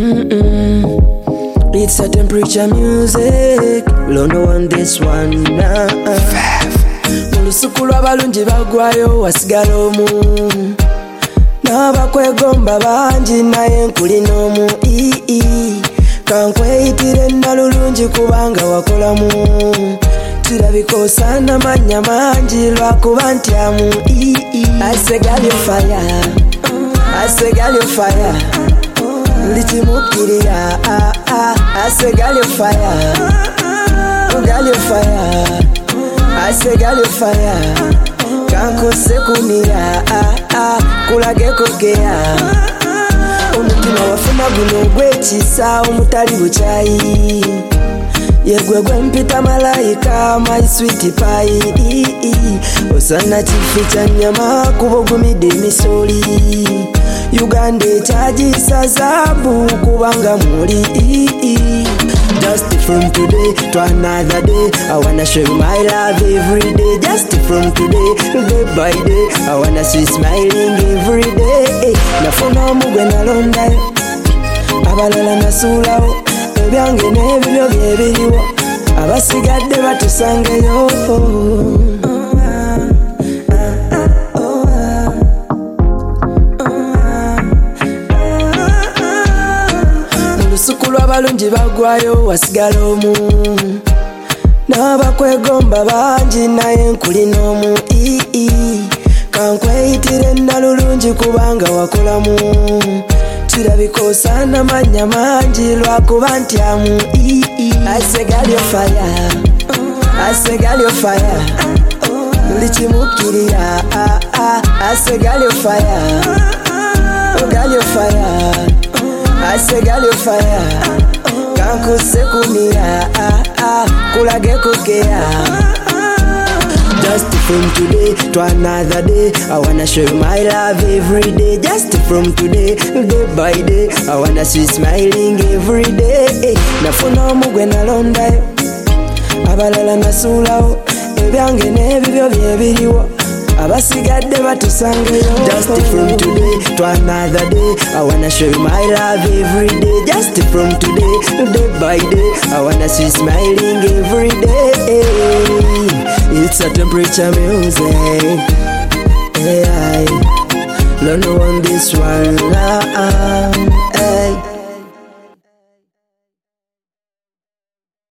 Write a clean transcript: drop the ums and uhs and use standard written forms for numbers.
It's a temperature music. Lono on this one. Mulusuku lw'abalungi bagwayo wasigala omu. N'abakwegomba bangi naye nkulina omu. Kankweyitire nnalulungi kubanga wakolamu. Kirabika osaana mannya mangi lwakuba ntyamu. I say girl you fire, I say girl you fire. Lichimukiriya, I say girl you fire, oh girl you fire. I say girl you fire. Kanko sekumira, kulage kugea. Omutima wafuna guno gwekisa omutali bukyayi. Yegwegwe mpita malayika my sweet pie. Osana kificha nyama kubogumide misoli. Uganda ekyagisa zaabu kubanga muli. Just from today to another day, I wanna show you my love every day. Just from today, day by day, I wanna see smiling every day. Nafuna omugwe nalondayo, abalala nasuulawo. Ebyange n'ebibyo bye biriwo, abasigadde batusangeyo. Mulusuku lw'abalungi bagwayo wasigala omu. N'abakwegomba bangi naye nkulina omu. Kankweyitire nnalulungi kubanga wakolamu. Kirabika osaana mannya mangi lwakuba ntyamu. I say girl you fire, I say girl you fire. Lichimukiriya, I say girl you fire, oh girl you fire. I say girl you fire. Kanko sekumira, kulage kugea. Just from today to another day, I wanna show you my love every day. Just from today, day by day, I wanna see smiling every day. Nafuna omugwe nalondayo, abalala nasuulawo. Ebyange n'ebibyo bye biriwo, abasigadde batusangeyo. Just from today to another day, I wanna show you my love every day. Just from today, day by day, I wanna see smiling every day. It's a temperature music. Hey, Lono on this one. Hey.